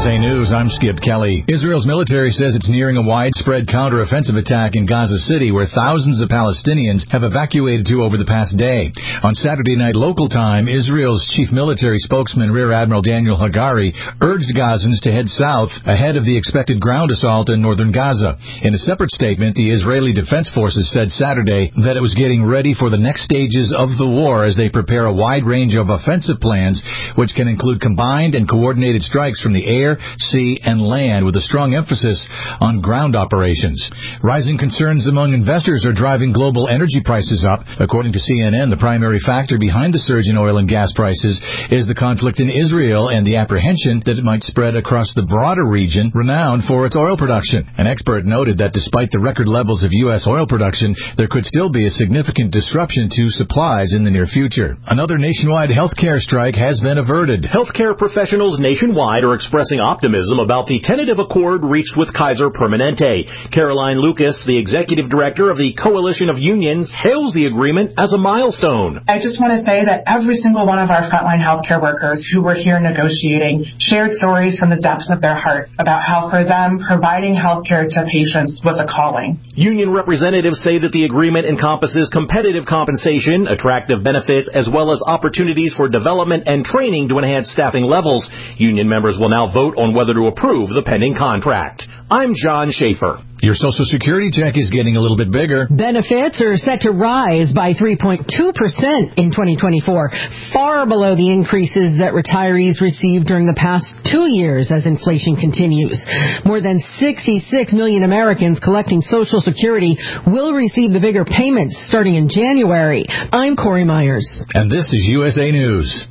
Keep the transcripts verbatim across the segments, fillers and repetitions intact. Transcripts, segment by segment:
A News, I'm Skip Kelly. Israel's military says it's nearing a widespread counteroffensive attack in Gaza City, where thousands of Palestinians have evacuated to over the past day. On Saturday night local time, Israel's chief military spokesman, Rear Admiral Daniel Hagari, urged Gazans to head south ahead of the expected ground assault in northern Gaza. In a separate statement, the Israeli Defense Forces said Saturday that it was getting ready for the next stages of the war as they prepare a wide range of offensive plans, which can include combined and coordinated strikes from the air, sea, and land, with a strong emphasis on ground operations. Rising concerns among investors are driving global energy prices up. According to C N N, the primary factor behind the surge in oil and gas prices is the conflict in Israel and the apprehension that it might spread across the broader region renowned for its oil production. An expert noted that despite the record levels of U S oil production, there could still be a significant disruption to supplies in the near future. Another nationwide healthcare strike has been averted. Healthcare professionals nationwide are expressing optimism about the tentative accord reached with Kaiser Permanente. Caroline Lucas, the executive director of the Coalition of Unions, hails the agreement as a milestone. I just want to say that every single one of our frontline healthcare workers who were here negotiating shared stories from the depths of their heart about how for them providing healthcare to patients was a calling. Union representatives say that the agreement encompasses competitive compensation, attractive benefits, as well as opportunities for development and training to enhance staffing levels. Union members will now vote on whether to approve the pending contract. I'm John Schaefer. Your Social Security check is getting a little bit bigger. Benefits are set to rise by three point two percent in twenty twenty-four, far below the increases that retirees received during the past two years as inflation continues. More than sixty-six million Americans collecting Social Security will receive the bigger payments starting in January. I'm Corey Myers. And this is U S A News.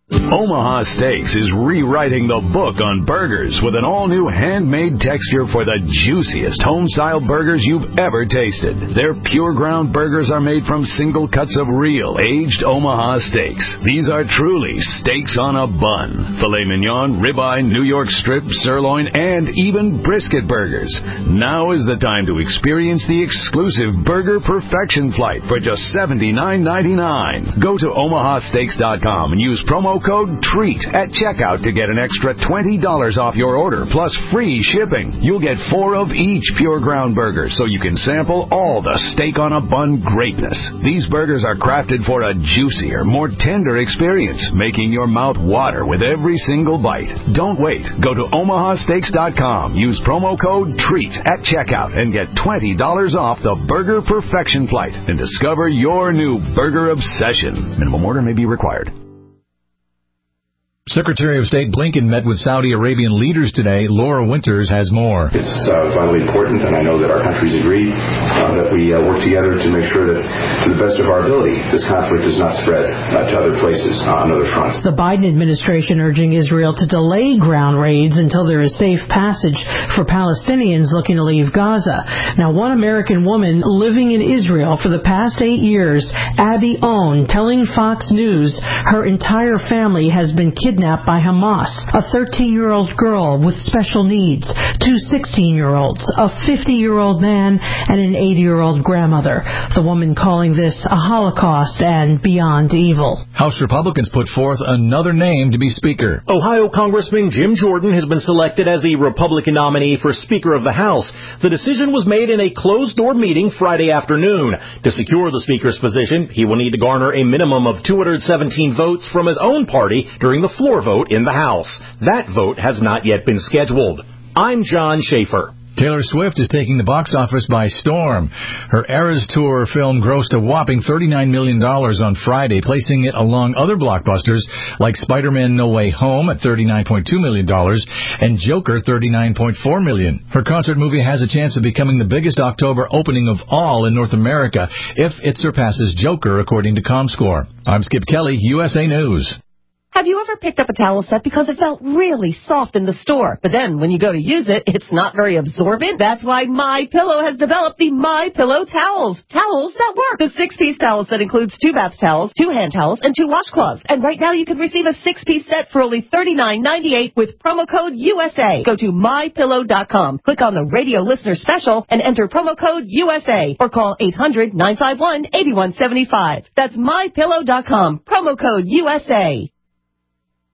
Omaha Steaks is rewriting the book on burgers with an all-new handmade texture for the juiciest home-style burgers you've ever tasted. Their pure ground burgers are made from single cuts of real, aged Omaha steaks. These are truly steaks on a bun. Filet mignon, ribeye, New York strip, sirloin, and even brisket burgers. Now is the time to experience the exclusive Burger Perfection Flight for just seventy-nine ninety-nine. Go to omaha steaks dot com and use promo code TREAT at checkout to get an extra twenty dollars off your order, plus free shipping. You'll get four of each pure ground burger, so you can sample all the steak on a bun greatness. These burgers are crafted for a juicier, more tender experience, making your mouth water with every single bite. Don't wait. Go to omaha steaks dot com, use promo code TREAT at checkout, and get twenty dollars off the Burger Perfection Flight and discover your new burger obsession. Minimum order may be required. Secretary of State Blinken met with Saudi Arabian leaders today. Laura Winters has more. It's uh, vitally important, and I know that our countries agree uh, that we uh, work together to make sure that, to the best of our ability, this conflict does not spread uh, to other places uh, on other fronts. The Biden administration urging Israel to delay ground raids until there is safe passage for Palestinians looking to leave Gaza. Now, one American woman living in Israel for the past eight years, Abby Owen, telling Fox News her entire family has been kidnapped Kidnapped by Hamas, a thirteen-year-old girl with special needs, two sixteen-year-olds, a fifty-year-old man, and an eighty-year-old grandmother. The woman calling this a Holocaust and beyond evil. House Republicans put forth another name to be Speaker. Ohio Congressman Jim Jordan has been selected as the Republican nominee for Speaker of the House. The decision was made in a closed-door meeting Friday afternoon. To secure the Speaker's position, he will need to garner a minimum of two hundred seventeen votes from his own party during the floor vote in the House. That vote has not yet been scheduled. I'm John Schaefer. Taylor Swift is taking the box office by storm. Her Eras Tour film grossed a whopping thirty-nine million dollars on Friday, placing it along other blockbusters like Spider-Man No Way Home at thirty-nine point two million dollars and Joker thirty-nine point four million dollars. Her concert movie has a chance of becoming the biggest October opening of all in North America if it surpasses Joker, according to ComScore. I'm Skip Kelly, U S A News. Have you ever picked up a towel set because it felt really soft in the store, but then when you go to use it, it's not very absorbent? That's why MyPillow has developed the MyPillow towels. Towels that work. The six-piece towel set includes two bath towels, two hand towels, and two washcloths. And right now you can receive a six-piece set for only thirty-nine ninety-eight with promo code U S A. Go to my pillow dot com, click on the radio listener special, and enter promo code U S A, or call eight hundred nine five one eight one seven five. That's my pillow dot com, promo code U S A.